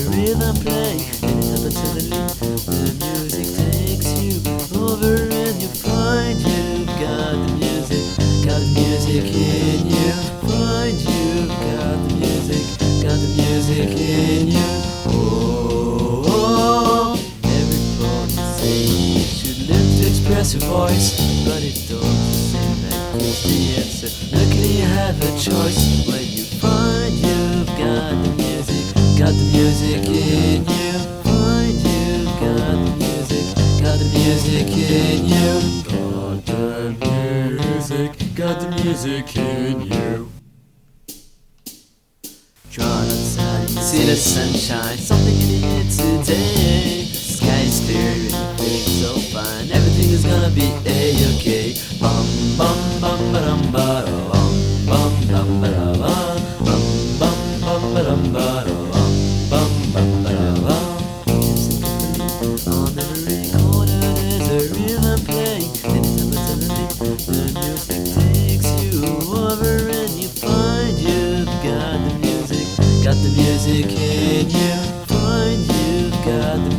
rhythm playing, and suddenly the music takes you over, and you find you've got the music in you. Find you've got the music in you. Oh, oh. Everybody say you should learn to express your voice, but it don't seem like it's the answer. Luckily you have a choice when you find you've got the music in you. Find you've got the music in you. Got the music in you. Drawn outside, you see the sunshine, something in the air today. The sky is clear and you feel so fine. Everything is gonna be A-okay. Bum bum bum ba dum ba dum bum bum ba da bum bum bum ba dum ba dum bum bum ba da bum. On every corner there's a rhythm playing, and suddenly the music takes you over, and you find you've got the music in you. Find you've got the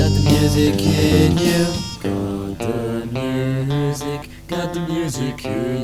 music in you. Got the music in you.